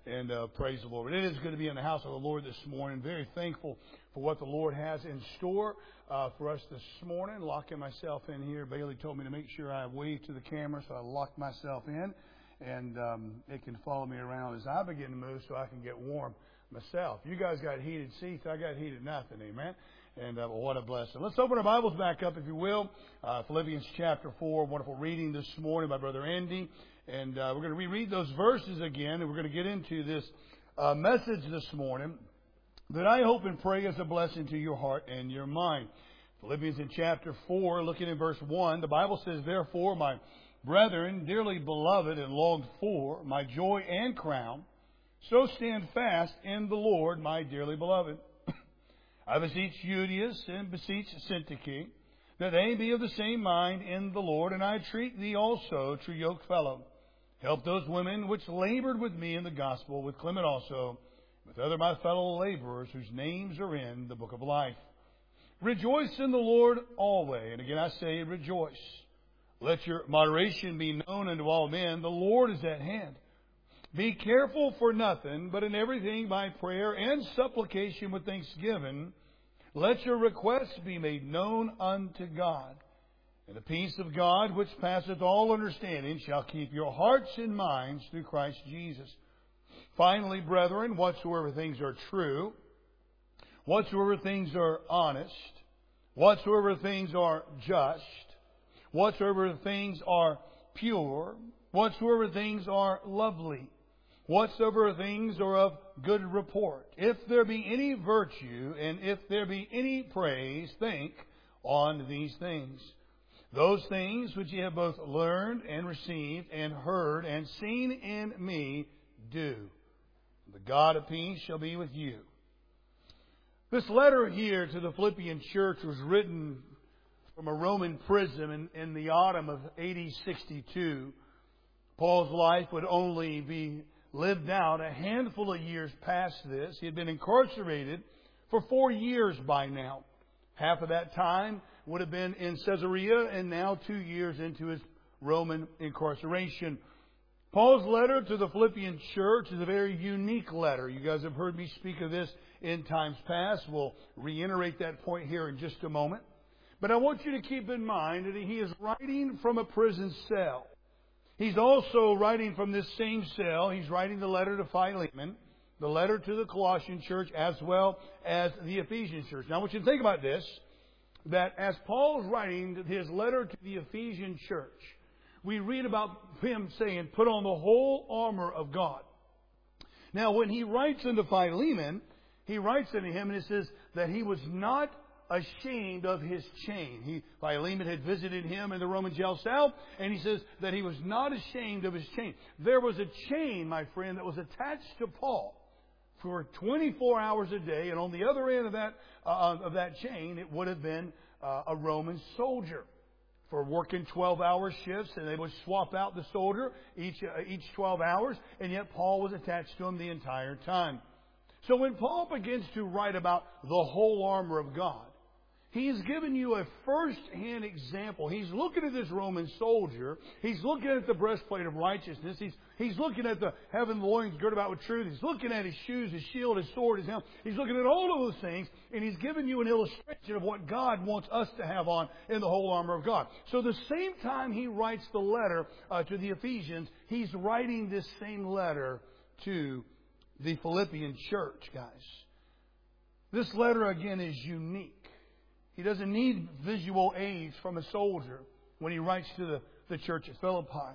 And praise the Lord. It is good to be in the house of the Lord this morning. Very thankful for what the Lord has in store for us this morning. Locking myself in here. Bailey told me to make sure I wave to the camera, so I locked myself in. And it can follow me around as I begin to move so I can get warm myself. You guys got heated seats. I got heated nothing. Amen. And what a blessing. Let's open our Bibles back up, if you will. Philippians chapter 4. Wonderful reading this morning by Brother Andy. And we're going to reread those verses again, and we're going to get into this message this morning that I hope and pray is a blessing to your heart and your mind. Philippians in chapter 4, looking in verse 1, the Bible says, "Therefore, my brethren, dearly beloved and longed for, my joy and crown, so stand fast in the Lord, my dearly beloved. I beseech Euodias and beseech Syntyche, that they be of the same mind in the Lord, and I entreat thee also, true yoke fellow. Help those women which labored with me in the gospel, with Clement also, with other my fellow laborers whose names are in the book of life. Rejoice in the Lord always." And again I say, rejoice. "Let your moderation be known unto all men. The Lord is at hand. Be careful for nothing, but in everything by prayer and supplication with thanksgiving, let your requests be made known unto God. And the peace of God, which passeth all understanding, shall keep your hearts and minds through Christ Jesus. Finally, brethren, whatsoever things are true, whatsoever things are honest, whatsoever things are just, whatsoever things are pure, whatsoever things are lovely, whatsoever things are of good report, if there be any virtue, and if there be any praise, think on these things. Those things which ye have both learned and received and heard and seen in me, do. The God of peace shall be with you." This letter here to the Philippian church was written from a Roman prison in the autumn of AD 62. Paul's life would only be lived out a handful of years past this. He had been incarcerated for 4 years by now. Half of that time would have been in Caesarea, and now 2 years into his Roman incarceration. Paul's letter to the Philippian church is a very unique letter. You guys have heard me speak of this in times past. We'll reiterate that point here in just a moment. But I want you to keep in mind that he is writing from a prison cell. He's also writing from this same cell. He's writing the letter to Philemon, the letter to the Colossian church, as well as the Ephesian church. Now I want you to think about this, that as Paul's writing his letter to the Ephesian church, we read about him saying, "Put on the whole armor of God." Now when he writes into Philemon, he writes into him and it says that he was not ashamed of his chain. Philemon had visited him in the Roman jail cell, and he says that he was not ashamed of his chain. There was a chain, my friend, that was attached to Paul for 24 hours a day, and on the other end of that chain, it would have been a Roman soldier for working 12-hour shifts, and they would swap out the soldier each 12 hours, and yet Paul was attached to him the entire time. So when Paul begins to write about the whole armor of God, he's given you a first-hand example. He's looking at this Roman soldier. He's looking at the breastplate of righteousness. He's looking at having the loins girded about with truth. He's looking at his shoes, his shield, his sword, his helmet. He's looking at all of those things, and he's given you an illustration of what God wants us to have on in the whole armor of God. So the same time he writes the letter to the Ephesians, he's writing this same letter to the Philippian church, guys. This letter, again, is unique. He doesn't need visual aids from a soldier when he writes to the church at Philippi.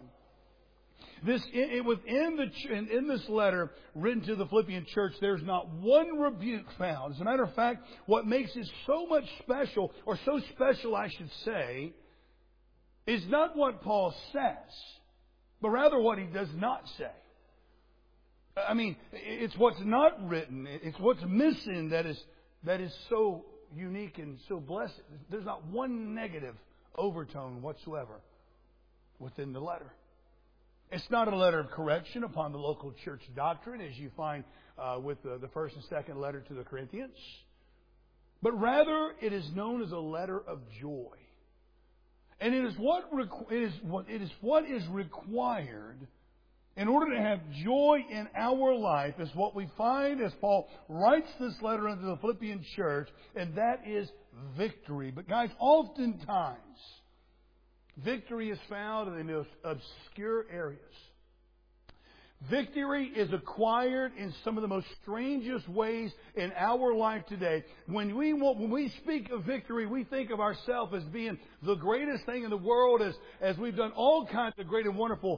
In this letter written to the Philippian church, there's not one rebuke found. As a matter of fact, what makes it so much special, or so special I should say, is not what Paul says, but rather what he does not say. I mean, it's what's not written. It's what's missing that is so unique and so blessed. There's not one negative overtone whatsoever within the letter. It's not a letter of correction upon the local church doctrine, as you find with the first and second letter to the Corinthians, but rather it is known as a letter of joy. And it is what is required in order to have joy in our life, is what we find as Paul writes this letter into the Philippian church, and that is victory. But guys, oftentimes, victory is found in the most obscure areas. Victory is acquired in some of the most strangest ways in our life today. When we speak of victory, we think of ourselves as being the greatest thing in the world, as we've done all kinds of great and wonderful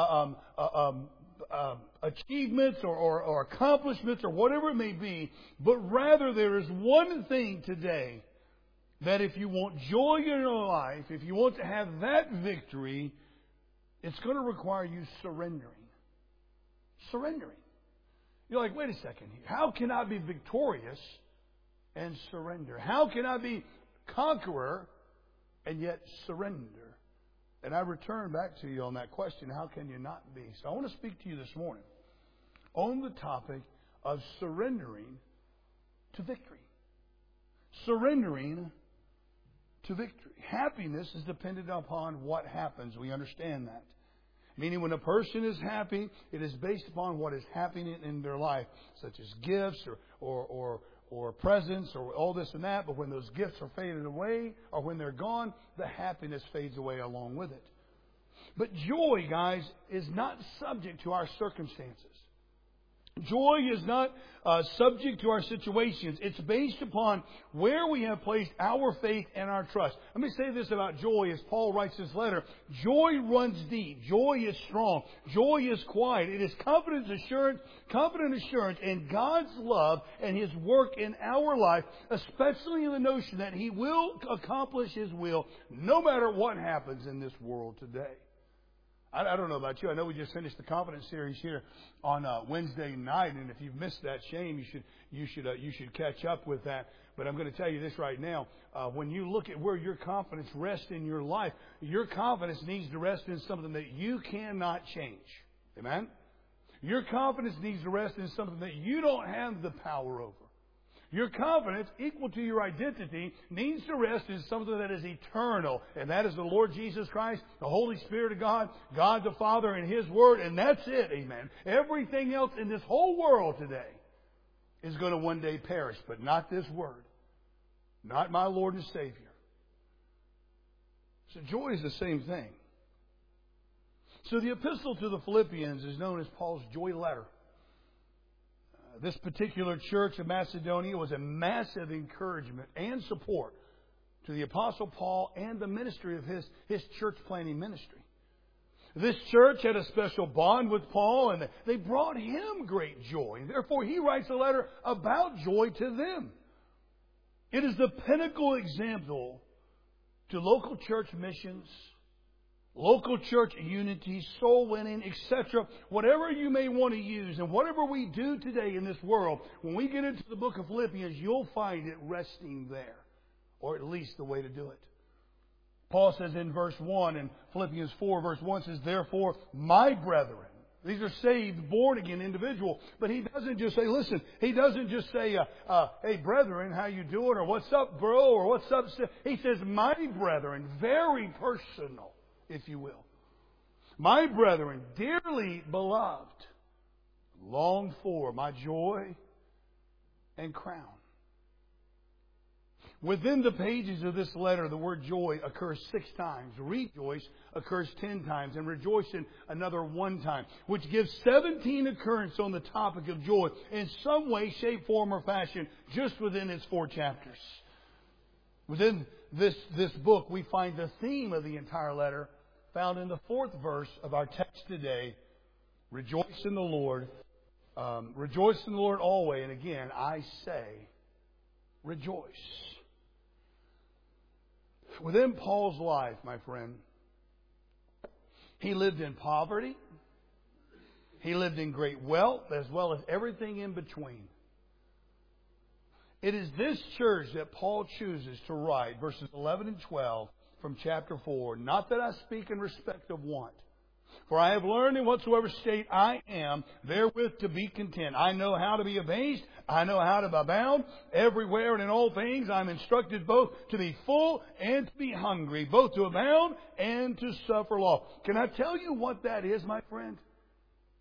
achievements or accomplishments or whatever it may be. But rather, there is one thing today that if you want joy in your life, if you want to have that victory, it's going to require you surrendering. Surrendering. You're like, wait a second here. How can I be victorious and surrender? How can I be conqueror and yet surrender? And I return back to you on that question, how can you not be? So I want to speak to you this morning on the topic of surrendering to victory. Surrendering to victory. Happiness is dependent upon what happens. We understand that. Meaning when a person is happy, it is based upon what is happening in their life, such as gifts or presents or all this and that. But when those gifts are faded away or when they're gone, the happiness fades away along with it. But joy, guys, is not subject to our circumstances. Joy is not subject to our situations. It's based upon where we have placed our faith and our trust. Let me say this about joy as Paul writes this letter. Joy runs deep. Joy is strong. Joy is quiet. It is confident assurance in God's love and His work in our life, especially in the notion that He will accomplish His will no matter what happens in this world today. I don't know about you. I know we just finished the Confidence series here on Wednesday night, and if you've missed that, shame. You should catch up with that. But I'm going to tell you this right now. When you look at where your confidence rests in your life, your confidence needs to rest in something that you cannot change. Amen? Your confidence needs to rest in something that you don't have the power over. Your confidence, equal to your identity, needs to rest in something that is eternal. And that is the Lord Jesus Christ, the Holy Spirit of God, God the Father and His Word. And that's it. Amen. Everything else in this whole world today is going to one day perish. But not this Word. Not my Lord and Savior. So joy is the same thing. So the epistle to the Philippians is known as Paul's joy letter. This particular church of Macedonia was a massive encouragement and support to the Apostle Paul and the ministry of his church planting ministry. This church had a special bond with Paul, and they brought him great joy. And therefore, he writes a letter about joy to them. It is the pinnacle example to local church missions, local church unity, soul winning, etc. Whatever you may want to use, and whatever we do today in this world, when we get into the book of Philippians, you'll find it resting there, or at least the way to do it. Paul says in verse 1, in Philippians 4, verse 1 says, "Therefore, my brethren," these are saved, born again individual. But he doesn't just say, listen, he doesn't just say, hey, brethren, how you doing? Or what's up, bro? Or what's up? He says, my brethren, very personal, if you will. My brethren, dearly beloved, longed for, my joy and crown. Within the pages of this letter, the word joy occurs 6 times. Rejoice occurs 10 times. And rejoicing another 1 time. Which gives 17 occurrences on the topic of joy in some way, shape, form, or fashion just within its 4 chapters. Within this book, we find the theme of the entire letter found in the 4th verse of our text today. Rejoice in the Lord. Rejoice in the Lord always. And again, I say, rejoice. Within Paul's life, my friend, he lived in poverty. He lived in great wealth, as well as everything in between. It is this church that Paul chooses to write, verses 11 and 12 from chapter 4. Not that I speak in respect of want. For I have learned in whatsoever state I am, therewith to be content. I know how to be abased. I know how to abound. Everywhere and in all things I am instructed both to be full and to be hungry, both to abound and to suffer loss. Can I tell you what that is, my friend?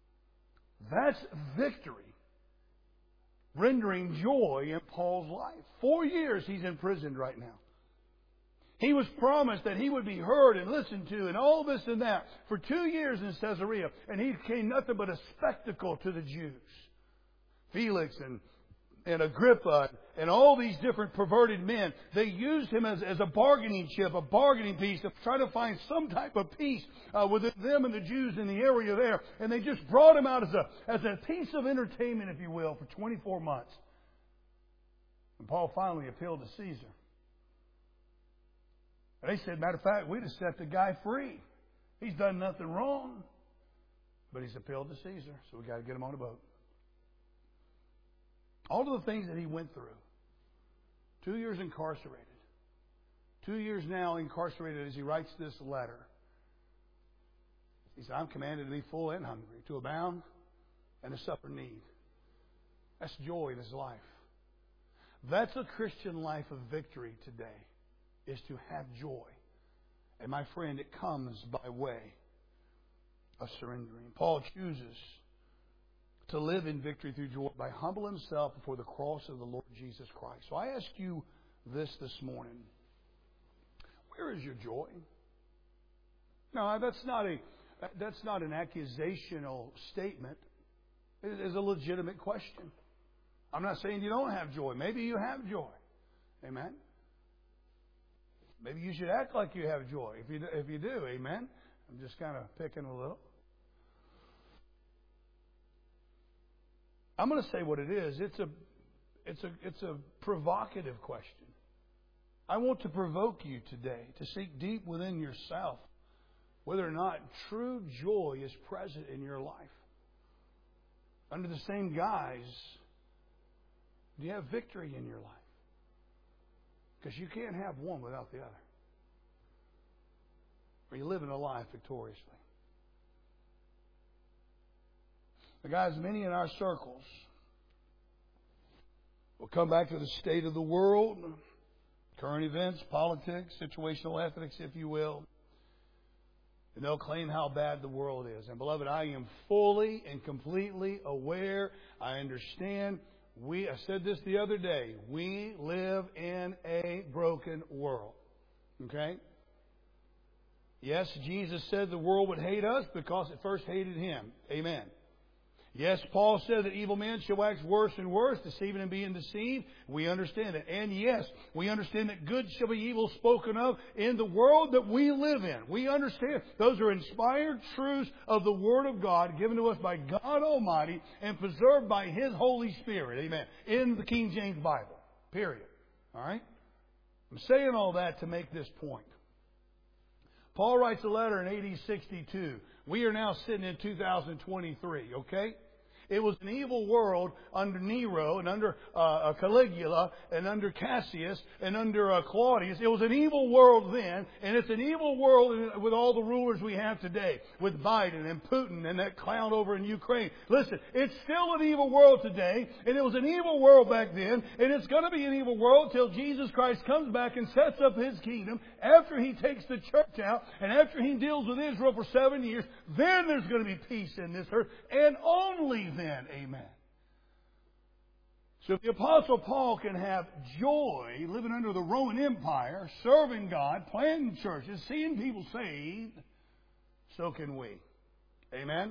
That's victory. Rendering joy in Paul's life. 4 years he's imprisoned right now. He was promised that he would be heard and listened to and all this and that for 2 years in Caesarea. And he became nothing but a spectacle to the Jews. Felix and Agrippa and all these different perverted men, they used him as a bargaining chip, a bargaining piece to try to find some type of peace with them and the Jews in the area there. And they just brought him out as a piece of entertainment, if you will, for 24 months. And Paul finally appealed to Caesar. And they said, matter of fact, we'd have set the guy free. He's done nothing wrong. But he's appealed to Caesar, so we got to get him on a boat. All of the things that he went through. 2 years incarcerated. 2 years now incarcerated as he writes this letter. He said, I'm commanded to be full and hungry, to abound and to suffer need. That's joy in his life. That's a Christian life of victory today, is to have joy. And my friend, it comes by way of surrendering. Paul chooses to live in victory through joy by humbling himself before the cross of the Lord Jesus Christ. So I ask you this morning. Where is your joy? No, that's not an accusational statement. It is a legitimate question. I'm not saying you don't have joy. Maybe you have joy. Amen. Maybe you should act like you have joy. If you do, amen. I'm just kind of picking a little. I'm going to say what it is. It's a provocative question. I want to provoke you today to seek deep within yourself whether or not true joy is present in your life. Under the same guise, do you have victory in your life? Because you can't have one without the other. Or you live in a life victoriously. Now, guys, many in our circles will come back to the state of the world, current events, politics, situational ethics, if you will. And they'll claim how bad the world is. And beloved, I am fully and completely aware. I understand. I said this the other day. We live in a broken world. Okay? Yes, Jesus said the world would hate us because it first hated Him. Amen. Yes, Paul said that evil men shall wax worse and worse, deceiving and being deceived. We understand it. And yes, we understand that good shall be evil spoken of in the world that we live in. We understand. Those are inspired truths of the Word of God given to us by God Almighty and preserved by His Holy Spirit. Amen. In the King James Bible. Period. All right? I'm saying all that to make this point. Paul writes a letter in AD 62. We are now sitting in 2023, okay? It was an evil world under Nero and under Caligula and under Cassius and under Claudius. It was an evil world then, and it's an evil world with all the rulers we have today, with Biden and Putin and that clown over in Ukraine. Listen, it's still an evil world today, and it was an evil world back then, and it's going to be an evil world till Jesus Christ comes back and sets up His kingdom after He takes the church out and after He deals with Israel for 7 years. Then there's going to be peace in this earth, and only then, amen. So if the Apostle Paul can have joy living under the Roman Empire, serving God, planting churches, seeing people saved, so can we. Amen?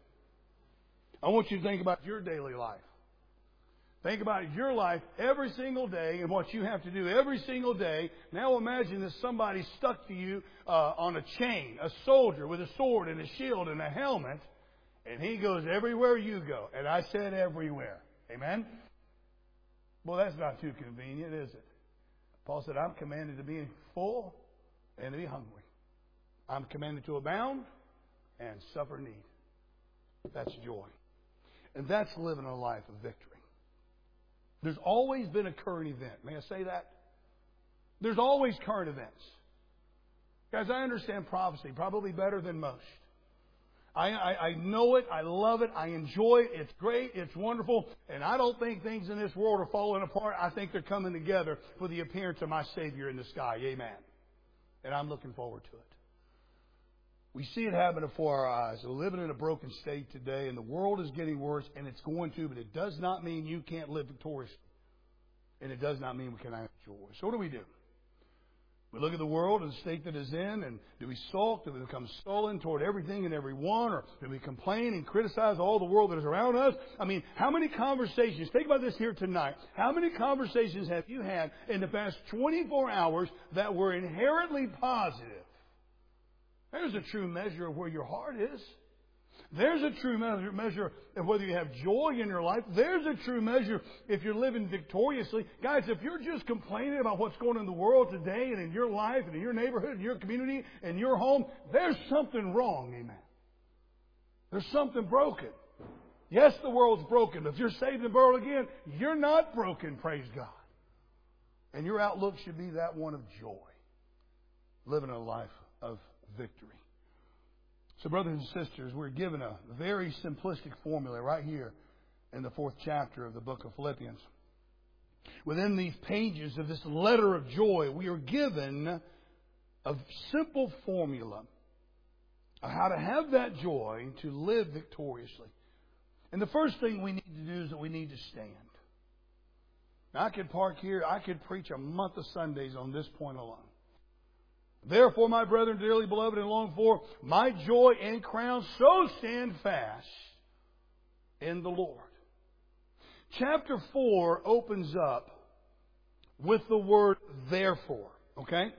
I want you to think about your daily life. Think about your life every single day and what you have to do every single day. Now imagine that somebody stuck to you on a chain, a soldier with a sword and a shield and a helmet, and he goes everywhere you go. And I said everywhere. Amen? Well, that's not too convenient, is it? Paul said, I'm commanded to be full and to be hungry. I'm commanded to abound and suffer need. That's joy. And that's living a life of victory. There's always been a current event. May I say that? There's always current events. Guys, I understand prophecy probably better than most. I know it. I love it. I enjoy it. It's great. It's wonderful. And I don't think things in this world are falling apart. I think they're coming together for the appearance of my Savior in the sky. Amen. And I'm looking forward to it. We see it happen before our eyes. We're living in a broken state today, and the world is getting worse, and it's going to, but it does not mean you can't live victoriously. And it does not mean we cannot have joy. So what do? We look at the world and the state that it's in, and do we sulk? Do we become sullen toward everything and everyone? Or do we complain and criticize all the world that is around us? I mean, how many conversations, think about this here tonight, how many conversations have you had in the past 24 hours that were inherently positive? There's a true measure of where your heart is. There's a true measure of whether you have joy in your life. There's a true measure if you're living victoriously. Guys, if you're just complaining about what's going on in the world today and in your life and in your neighborhood and your community and your home, there's something wrong, amen. There's something broken. Yes, the world's broken, but if you're saved and born again, you're not broken, praise God. And your outlook should be that one of joy. Living a life of victory. So, brothers and sisters, we're given a very simplistic formula right here in the 4th chapter of the book of Philippians. Within these pages of this letter of joy, we are given a simple formula of how to have that joy to live victoriously. And the first thing we need to do is that we need to stand. Now, I could park here, I could preach a month of Sundays on this point alone. Therefore, my brethren, dearly beloved and longed for, my joy and crown, so stand fast in the Lord. Chapter 4 opens up with the word therefore. Okay?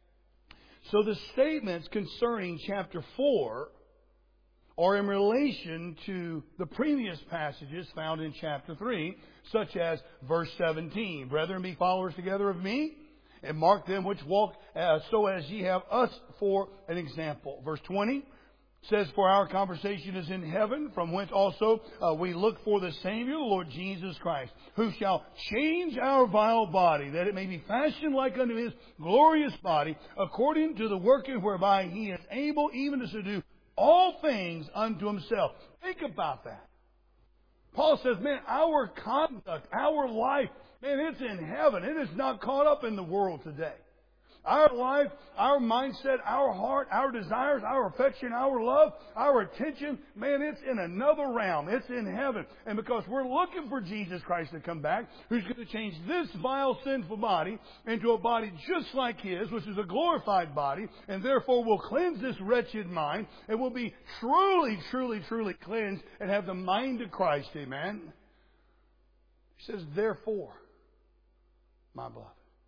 So the statements concerning chapter 4 are in relation to the previous passages found in chapter 3, such as verse 17. Brethren, be followers together of me, and mark them which walk so as ye have us for an example. Verse 20 says, for our conversation is in heaven, from whence also we look for the Savior, the Lord Jesus Christ, who shall change our vile body, that it may be fashioned like unto His glorious body, according to the working whereby He is able even to subdue all things unto Himself. Think about that. Paul says, man, our conduct, our life, man, it's in heaven. It is not caught up in the world today. Our life, our mindset, our heart, our desires, our affection, our love, our attention, man, it's in another realm. It's in heaven. And because we're looking for Jesus Christ to come back, who's going to change this vile, sinful body into a body just like His, which is a glorified body, and therefore will cleanse this wretched mind, and will be truly, truly, truly cleansed and have the mind of Christ. Amen. He says, therefore, my beloved.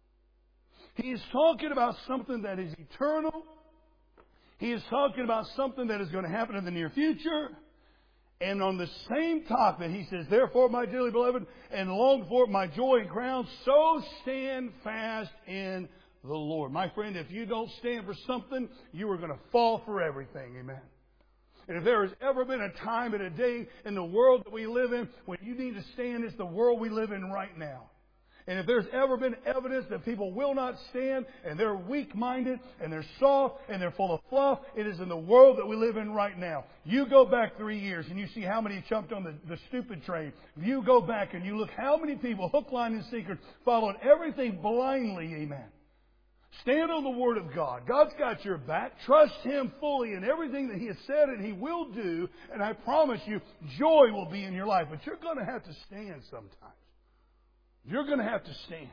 He is talking about something that is eternal. He is talking about something that is going to happen in the near future. And on the same topic, he says, therefore, my dearly beloved, and long for my joy and crown, so stand fast in the Lord. My friend, if you don't stand for something, you are going to fall for everything. Amen. And if there has ever been a time and a day in the world that we live in when you need to stand, it's the world we live in right now. And if there's ever been evidence that people will not stand and they're weak-minded and they're soft and they're full of fluff, it is in the world that we live in right now. You go back 3 years and you see how many jumped on the stupid train. You go back and you look how many people, hook, line, and sinker, followed everything blindly. Amen. Stand on the Word of God. God's got your back. Trust Him fully in everything that He has said and He will do. And I promise you, joy will be in your life. But you're going to have to stand sometimes. You're going to have to stand.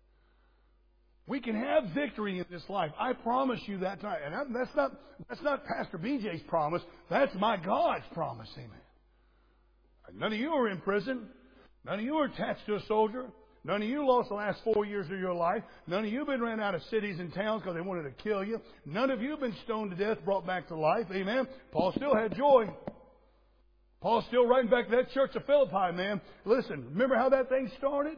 We can have victory in this life. I promise you that time. And that's not Pastor BJ's promise. That's my God's promise. Amen. None of you are in prison. None of you are attached to a soldier. None of you lost the last 4 years of your life. None of you have been ran out of cities and towns because they wanted to kill you. None of you have been stoned to death, brought back to life. Amen. Paul still had joy. Paul's still writing back to that church of Philippi, man. Listen, remember how that thing started?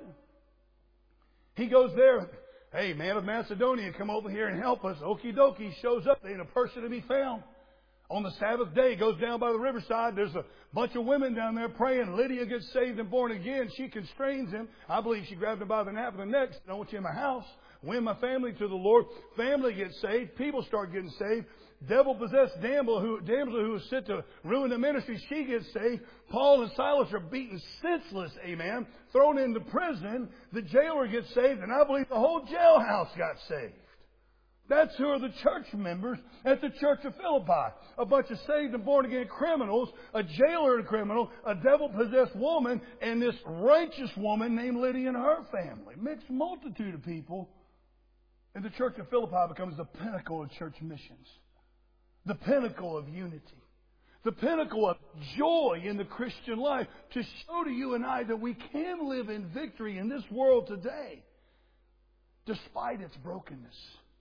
He goes there. Hey, man of Macedonia, come over here and help us. Okie dokie, shows up. There ain't a person to be found. On the Sabbath day, he goes down by the riverside. There's a bunch of women down there praying. Lydia gets saved and born again. She constrains him. I believe she grabbed him by the nape of the neck. Said, I want you in my house. Win my family to the Lord. Family gets saved. People start getting saved. Devil-possessed damsel who was sent to ruin the ministry, she gets saved. Paul and Silas are beaten senseless, amen, thrown into prison. The jailer gets saved, and I believe the whole jailhouse got saved. That's who are the church members at the church of Philippi. A bunch of saved and born-again criminals, a jailer criminal, a devil-possessed woman, and this righteous woman named Lydia and her family. Mixed multitude of people. And the church of Philippi becomes the pinnacle of church missions. The pinnacle of unity. The pinnacle of joy in the Christian life. To show to you and I that we can live in victory in this world today, despite its brokenness.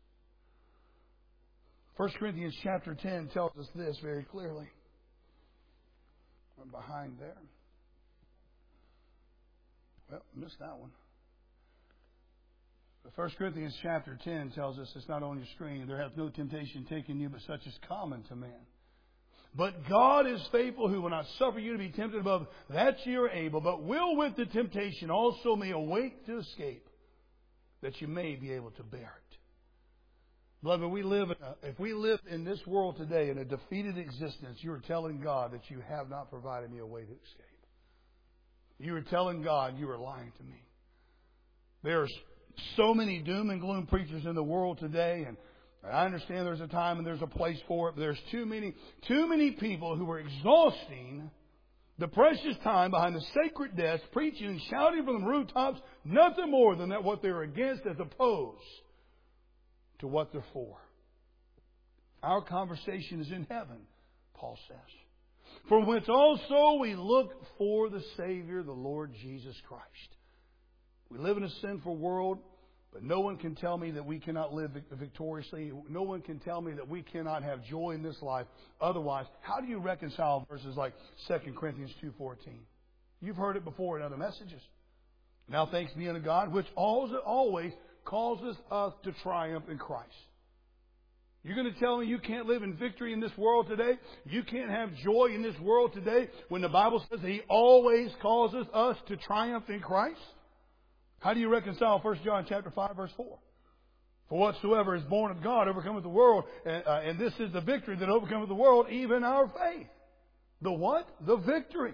1 Corinthians chapter 10 tells us this very clearly. I'm behind there. Well, missed that one. 1 Corinthians chapter 10 tells us, it's not on your screen, there hath no temptation taken you, but such is common to man. But God is faithful, who will not suffer you to be tempted above that ye are able, but will with the temptation also may await to escape, that you may be able to bear it. Beloved, if we live in this world today in a defeated existence, you are telling God that you have not provided me a way to escape. You are telling God you are lying to me. There are so many doom and gloom preachers in the world today, and I understand there's a time and there's a place for it, but there's too many people who are exhausting the precious time behind the sacred desk, preaching and shouting from the rooftops, nothing more than that what they're against as opposed to what they're for. Our conversation is in heaven, Paul says. From whence also we look for the Savior, the Lord Jesus Christ. We live in a sinful world, but no one can tell me that we cannot live victoriously. No one can tell me that we cannot have joy in this life. Otherwise, how do you reconcile verses like 2 Corinthians 2:14? You've heard it before in other messages. Now thanks be unto God, which always causes us to triumph in Christ. You're going to tell me you can't live in victory in this world today? You can't have joy in this world today when the Bible says He always causes us to triumph in Christ? How do you reconcile 1 John chapter 5, verse 4? For whatsoever is born of God overcometh the world, and this is the victory that overcometh the world, even our faith. The what? The victory.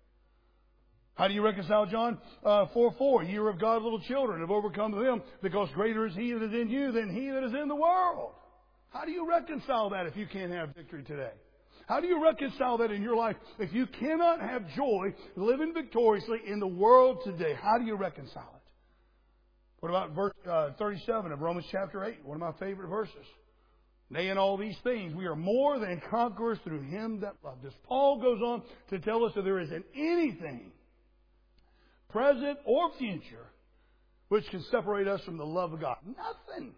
How do you reconcile John 4:4? Ye are of God, little children, have overcome them, because greater is He that is in you than he that is in the world. How do you reconcile that if you can't have victory today? How do you reconcile that in your life if you cannot have joy living victoriously in the world today? How do you reconcile it? What about verse 37 of Romans chapter 8? One of my favorite verses. Nay, in all these things, we are more than conquerors through Him that loved us. Paul goes on to tell us that there isn't anything, present or future, which can separate us from the love of God. Nothing.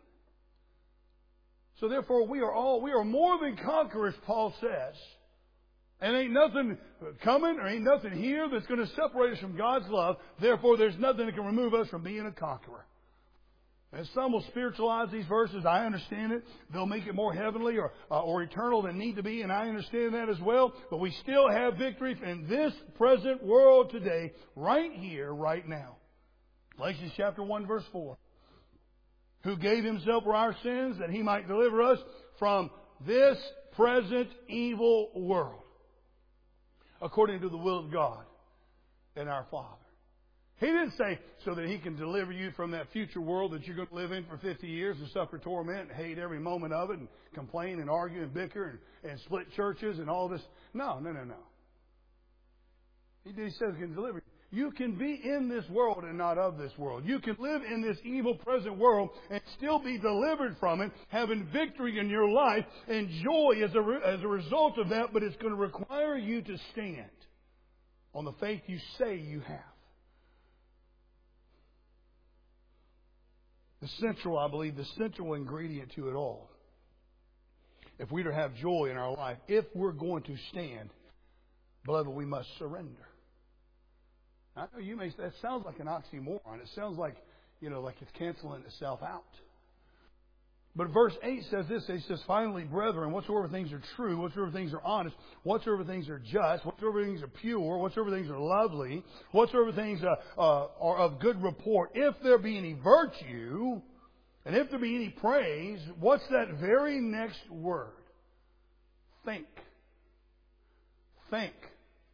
So therefore, we are more than conquerors, Paul says. And ain't nothing coming or ain't nothing here that's going to separate us from God's love. Therefore, there's nothing that can remove us from being a conqueror. And some will spiritualize these verses. I understand it. They'll make it more heavenly or eternal than need to be, and I understand that as well. But we still have victory in this present world today, right here, right now. Galatians chapter 1, verse 4. Who gave Himself for our sins that He might deliver us from this present evil world, according to the will of God and our Father. He didn't say so that He can deliver you from that future world that you're going to live in for 50 years and suffer torment and hate every moment of it and complain and argue and bicker and split churches and all this. No. He says He can deliver you. You can be in this world and not of this world. You can live in this evil present world and still be delivered from it, having victory in your life and joy as a result of that, but it's going to require you to stand on the faith you say you have. I believe, the central ingredient to it all, if we're to have joy in our life, if we're going to stand, beloved, we must surrender. I know you may say, that sounds like an oxymoron. It sounds like it's canceling itself out. But verse 8 says this. He says, finally, brethren, whatsoever things are true, whatsoever things are honest, whatsoever things are just, whatsoever things are pure, whatsoever things are lovely, whatsoever things are of good report, if there be any virtue, and if there be any praise, what's that very next word? Think. Think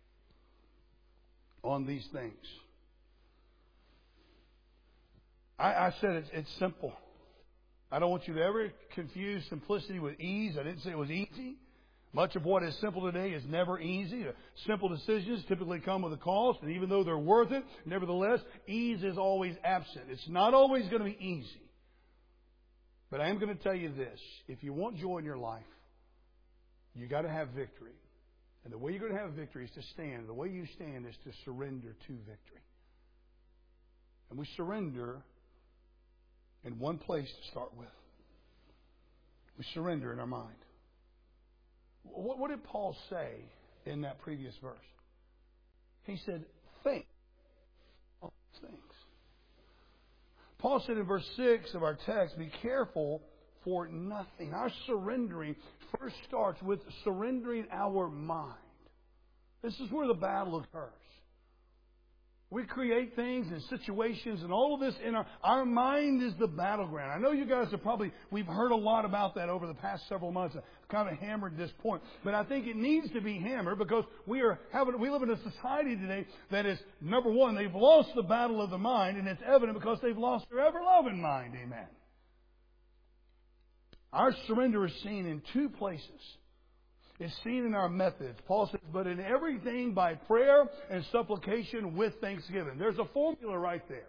on these things. I said it's simple. I don't want you to ever confuse simplicity with ease. I didn't say it was easy. Much of what is simple today is never easy. Simple decisions typically come with a cost, and even though they're worth it, nevertheless, ease is always absent. It's not always going to be easy. But I am going to tell you this. If you want joy in your life, you got to have victory. And the way you're going to have victory is to stand. The way you stand is to surrender to victory. And we surrender in one place to start with. We surrender in our mind. What did Paul say in that previous verse? He said, think on these things. Paul said in verse 6 of our text, be careful for nothing. Our surrendering first starts with surrendering our mind. This is where the battle occurs. We create things and situations and all of this in our mind is the battleground. I know you guys we've heard a lot about that over the past several months. I've kind of hammered this point. But I think it needs to be hammered because we live in a society today that is, number one, they've lost the battle of the mind, and it's evident because they've lost their ever-loving mind. Amen. Our surrender is seen in two places. It's seen in our methods. Paul says, but in everything by prayer and supplication with thanksgiving. There's a formula right there.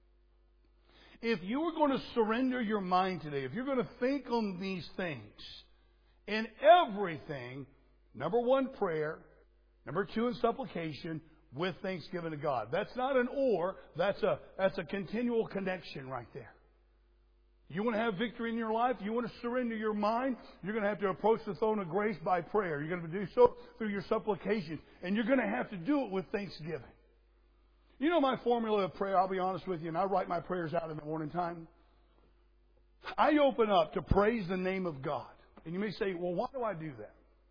If you are going to surrender your mind today, if you're going to think on these things, in everything, number one, prayer. Number two, in supplication with thanksgiving to God. That's not an or. That's a continual connection right there. You want to have victory in your life? You want to surrender your mind? You're going to have to approach the throne of grace by prayer. You're going to do so through your supplications. And you're going to have to do it with thanksgiving. You know my formula of prayer, I'll be honest with you, and I write my prayers out in the morning time. I open up to praise the name of God. And you may say, well, why do I do that?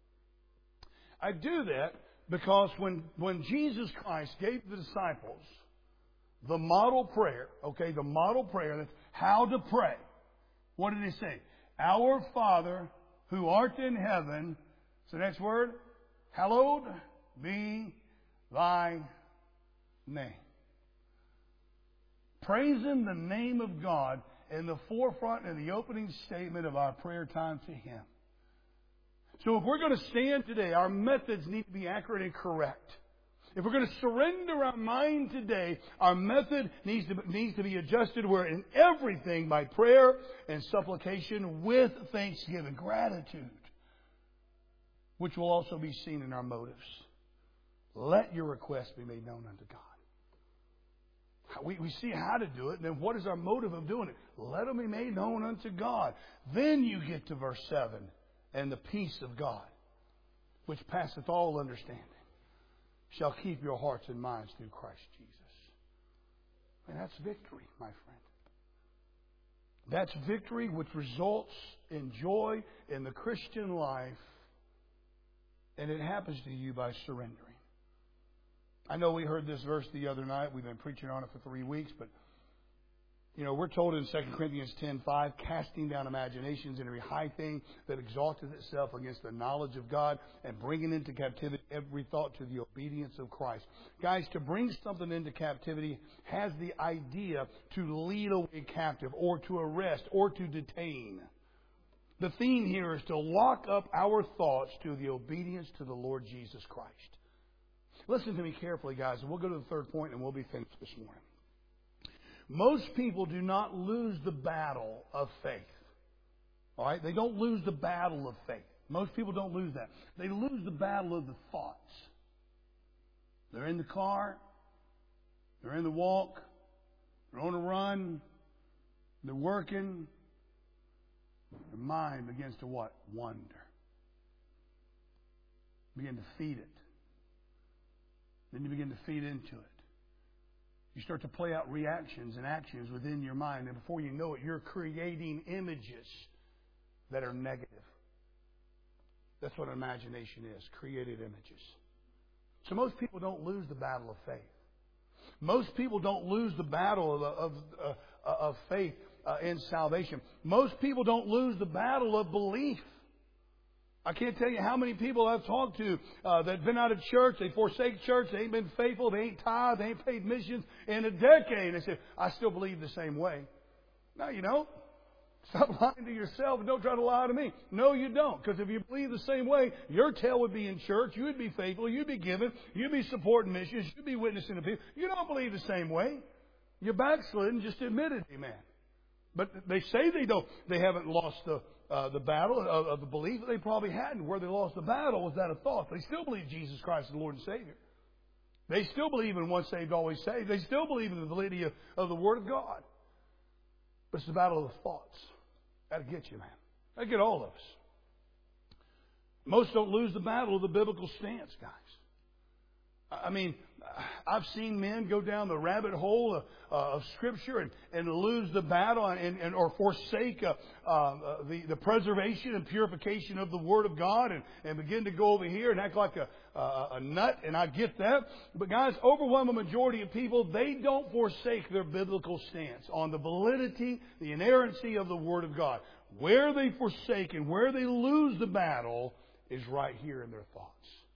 I do that because when Jesus Christ gave the disciples the model prayer, that's how to pray. What did he say? Our Father who art in heaven, what's the next word? Hallowed be thy name. Praising the name of God in the forefront and the opening statement of our prayer time to Him. So if we're going to stand today, our methods need to be accurate and correct. If we're going to surrender our mind today, our method needs to be adjusted where in everything by prayer and supplication with thanksgiving, gratitude, which will also be seen in our motives. Let your request be made known unto God. We see how to do it, and then what is our motive of doing it? Let them be made known unto God. Then you get to verse 7, and the peace of God, which passeth all understanding, shall keep your hearts and minds through Christ Jesus. And that's victory, my friend. That's victory which results in joy in the Christian life, and it happens to you by surrendering. I know we heard this verse the other night. We've been preaching on it for 3 weeks, but we're told in 2 Corinthians 10:5, casting down imaginations and every high thing that exalteth itself against the knowledge of God, and bringing into captivity every thought to the obedience of Christ. Guys, to bring something into captivity has the idea to lead away captive, or to arrest, or to detain. The theme here is to lock up our thoughts to the obedience to the Lord Jesus Christ. Listen to me carefully, guys, and we'll go to the third point and we'll be finished this morning. Most people do not lose the battle of faith. All right? They don't lose the battle of faith. Most people don't lose that. They lose the battle of the thoughts. They're in the car. They're in the walk. They're on a run. They're working. Their mind begins to what? Wander. Begin to feed it. Then you begin to feed into it. You start to play out reactions and actions within your mind. And before you know it, you're creating images that are negative. That's what imagination is, created images. So most people don't lose the battle of faith. Most people don't lose the battle of faith in salvation. Most people don't lose the battle of belief. I can't tell you how many people I've talked to that have been out of church. They forsake church. They ain't been faithful. They ain't tithed. They ain't paid missions in a decade. They say, I still believe the same way. No, you don't. Stop lying to yourself and don't try to lie to me. No, you don't. Because if you believe the same way, your tail would be in church. You would be faithful. You'd be giving. You'd be supporting missions. You'd be witnessing to people. You don't believe the same way. You're backslidden. Just admit it. Amen. But they say they don't. They haven't lost the battle of the belief. They probably hadn't. Where they lost the battle was that of thought. They still believe Jesus Christ is the Lord and Savior. They still believe in once saved, always saved. They still believe in the validity of the Word of God. But it's the battle of the thoughts. That'll get you, man. That'll get all of us. Most don't lose the battle of the biblical stance, guys. I mean, I've seen men go down the rabbit hole of Scripture and lose the battle or forsake the preservation and purification of the Word of God and begin to go over here and act like a nut, and I get that. But guys, overwhelming majority of people, they don't forsake their biblical stance on the validity, the inerrancy of the Word of God. Where they forsake and where they lose the battle is right here in their thoughts.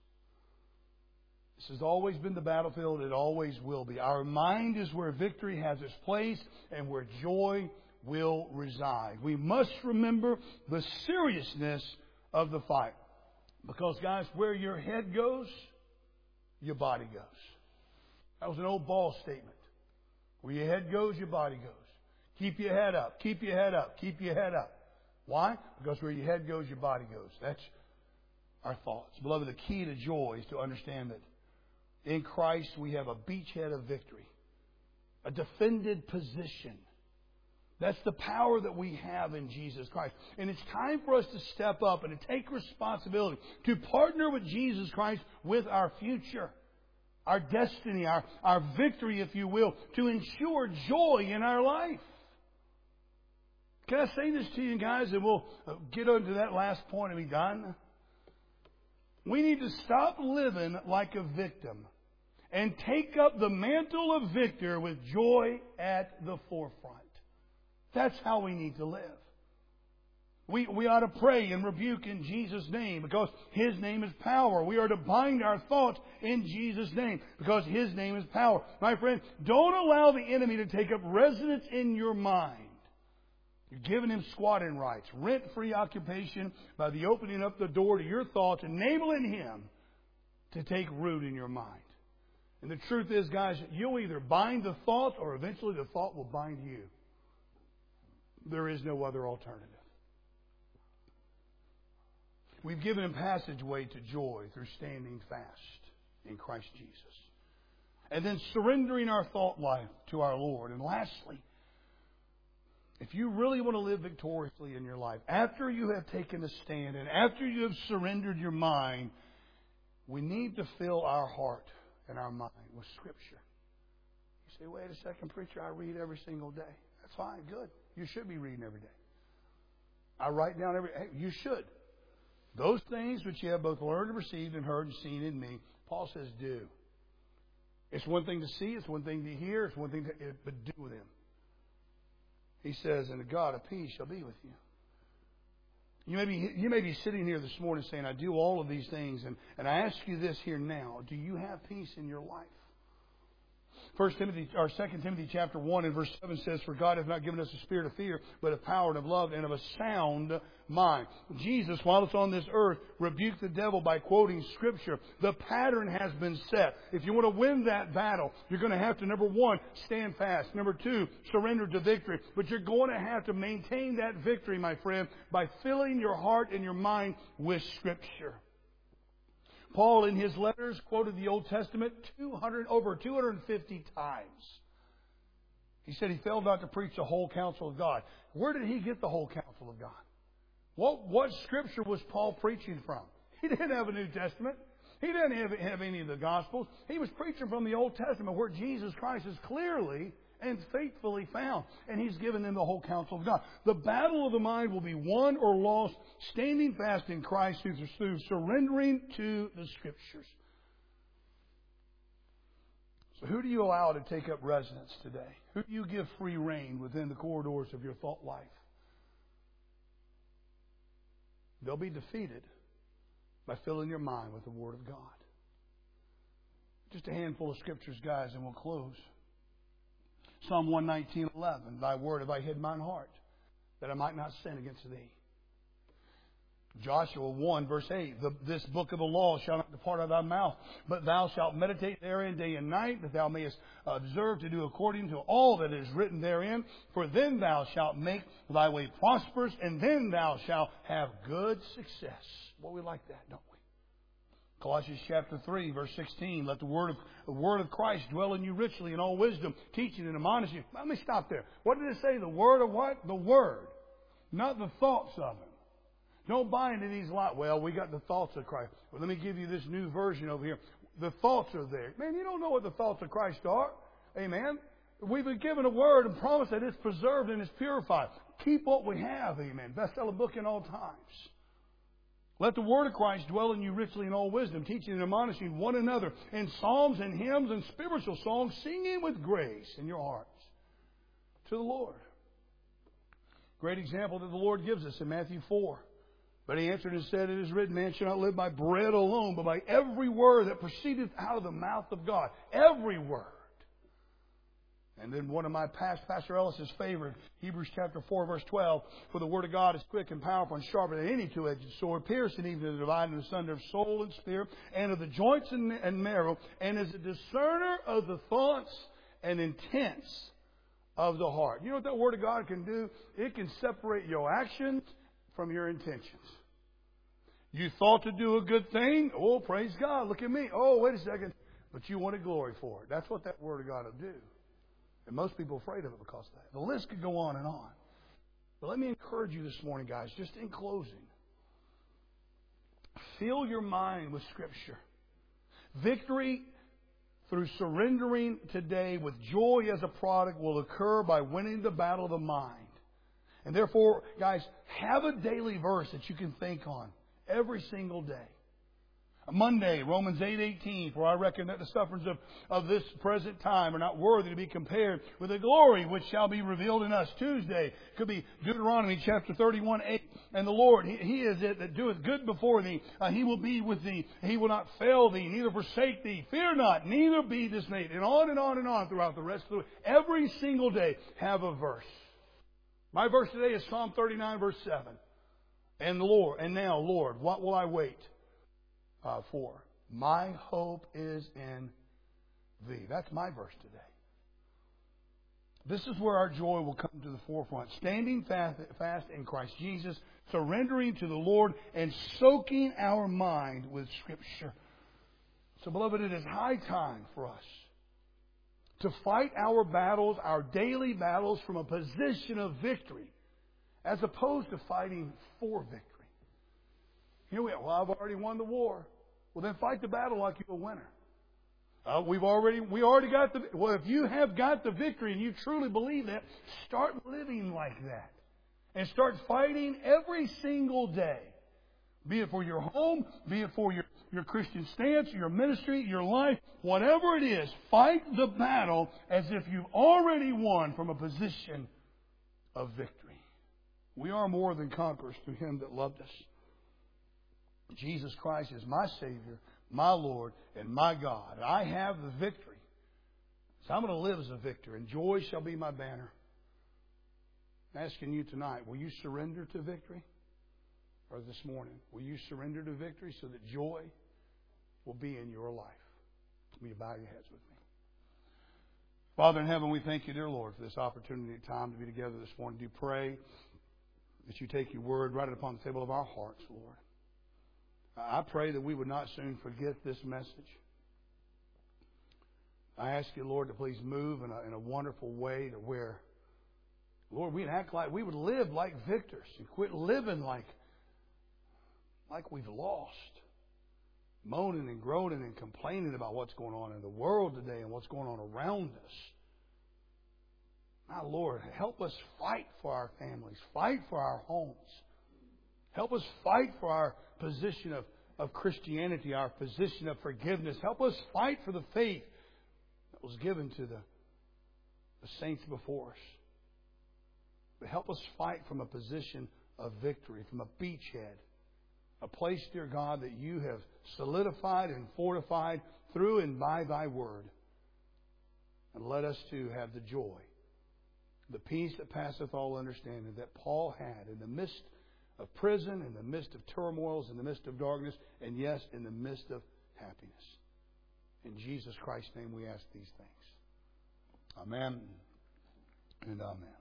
This has always been the battlefield. It always will be. Our mind is where victory has its place and where joy will reside. We must remember the seriousness of the fight. Because, guys, where your head goes, your body goes. That was an old ball statement. Where your head goes, your body goes. Keep your head up. Keep your head up. Keep your head up. Why? Because where your head goes, your body goes. That's our thoughts. Beloved, the key to joy is to understand that in Christ we have a beachhead of victory. A defended position. That's the power that we have in Jesus Christ. And it's time for us to step up and to take responsibility, to partner with Jesus Christ with our future, our destiny, our victory, if you will, to ensure joy in our life. Can I say this to you guys, and we'll get on to that last point and be done? We need to stop living like a victim and take up the mantle of victor with joy at the forefront. That's how we need to live. We ought to pray and rebuke in Jesus' name because His name is power. We are to bind our thoughts in Jesus' name because His name is power. My friend, don't allow the enemy to take up residence in your mind. You're giving him squatting rights, rent-free occupation by the opening up the door to your thoughts, enabling him to take root in your mind. And the truth is, guys, you'll either bind the thought or eventually the thought will bind you. There is no other alternative. We've given him passageway to joy through standing fast in Christ Jesus. And then surrendering our thought life to our Lord. And lastly, if you really want to live victoriously in your life, after you have taken a stand and after you have surrendered your mind, we need to fill our heart and our mind with Scripture. You say, wait a second, preacher, I read every single day. That's fine, good. You should be reading every day. I write down you should. Those things which you have both learned and received and heard and seen in me, Paul says, do. It's one thing to see, it's one thing to hear, it's one thing to but do them. He says, and the God of peace shall be with you. You may be sitting here this morning saying, I do all of these things, and I ask you this here now. Do you have peace in your life? 2 Timothy chapter 1 and verse 7 says, for God hath not given us a spirit of fear, but of power and of love and of a sound mind. Jesus, while it's on this earth, rebuked the devil by quoting Scripture. The pattern has been set. If you want to win that battle, you're going to have to, number one, stand fast. Number two, surrender to victory. But you're going to have to maintain that victory, my friend, by filling your heart and your mind with Scripture. Paul, in his letters, quoted the Old Testament over 250 times. He said he failed not to preach the whole counsel of God. Where did he get the whole counsel of God? What Scripture was Paul preaching from? He didn't have a New Testament. He didn't have any of the Gospels. He was preaching from the Old Testament where Jesus Christ is clearly and faithfully found. And He's given them the whole counsel of God. The battle of the mind will be won or lost standing fast in Christ through surrendering to the Scriptures. So who do you allow to take up residence today? Who do you give free rein within the corridors of your thought life? They'll be defeated by filling your mind with the Word of God. Just a handful of scriptures, guys, and we'll close. Psalm 119:11. Thy word have I hid in mine heart, that I might not sin against thee. Joshua 1, verse 8, this book of the law shall not depart out of thy mouth, but thou shalt meditate therein day and night, that thou mayest observe to do according to all that is written therein. For then thou shalt make thy way prosperous, and then thou shalt have good success. Well, we like that, don't we? Colossians chapter 3, verse 16, let the word of Christ dwell in you richly in all wisdom, teaching and admonishing you. Let me stop there. What did it say? The word of what? The word, not the thoughts of Him. Don't buy into these lies. Well, we got the thoughts of Christ. Well, let me give you this new version over here. The thoughts are there. Man, you don't know what the thoughts of Christ are. Amen. We've been given a word and promised that it's preserved and it's purified. Keep what we have. Amen. Best-selling book in all times. Let the word of Christ dwell in you richly in all wisdom, teaching and admonishing one another in psalms and hymns and spiritual songs, singing with grace in your hearts to the Lord. Great example that the Lord gives us in Matthew 4. But He answered and said, it is written, man shall not live by bread alone, but by every word that proceedeth out of the mouth of God. Every word. And then one of my Pastor Ellis's favorite, Hebrews chapter 4, verse 12, for the word of God is quick and powerful and sharper than any two-edged sword, piercing even to the dividing asunder of soul and spirit, and of the joints and marrow, and is a discerner of the thoughts and intents of the heart. You know what that word of God can do? It can separate your actions from your intentions. You thought to do a good thing. Oh, praise God. Look at me. Oh, wait a second. But you wanted glory for it. That's what that word of God will do. And most people are afraid of it because of that. The list could go on and on. But let me encourage you this morning, guys, just in closing. Fill your mind with Scripture. Victory through surrendering today with joy as a product will occur by winning the battle of the mind. And therefore, guys, have a daily verse that you can think on every single day. Monday, Romans 8:18, for I reckon that the sufferings of this present time are not worthy to be compared with the glory which shall be revealed in us. Tuesday could be Deuteronomy chapter 31:8. And the Lord, He is it that doeth good before thee. He will be with thee. He will not fail thee, neither forsake thee. Fear not, neither be dismayed. And on and on and on throughout the rest of the week. Every single day, have a verse. My verse today is Psalm 39, verse 7. And now, Lord, what will I wait for? My hope is in Thee. That's my verse today. This is where our joy will come to the forefront. Standing fast in Christ Jesus, surrendering to the Lord, and soaking our mind with Scripture. So, beloved, it is high time for us to fight our battles, our daily battles, from a position of victory, as opposed to fighting for victory. Here we are. Well, I've already won the war. Well, then fight the battle like you're a winner. We already got the. Well, if you have got the victory and you truly believe that, start living like that, and start fighting every single day. Be it for your home, be it for your Christian stance, your ministry, your life, whatever it is, fight the battle as if you've already won from a position of victory. We are more than conquerors through Him that loved us. Jesus Christ is my Savior, my Lord, and my God. I have the victory. So I'm going to live as a victor, and joy shall be my banner. I'm asking you tonight, will you surrender to victory? Or this morning, will you surrender to victory so that joy will be in your life? Will you bow your heads with me? Father in heaven, we thank you, dear Lord, for this opportunity and time to be together this morning. Do pray that you take your word, write it upon the table of our hearts, Lord. I pray that we would not soon forget this message. I ask you, Lord, to please move in a wonderful way to where, Lord, we'd act like we would live like victors and quit living like we've lost, moaning and groaning and complaining about what's going on in the world today and what's going on around us. My Lord, help us fight for our families, fight for our homes. Help us fight for our position of Christianity, our position of forgiveness. Help us fight for the faith that was given to the saints before us. But help us fight from a position of victory, from a beachhead. A place, dear God, that you have solidified and fortified through and by Thy Word. And let us too have the joy the peace that passeth all understanding that Paul had in the midst of prison, in the midst of turmoils, in the midst of darkness, and yes, in the midst of happiness. In Jesus Christ's name we ask these things. Amen and amen.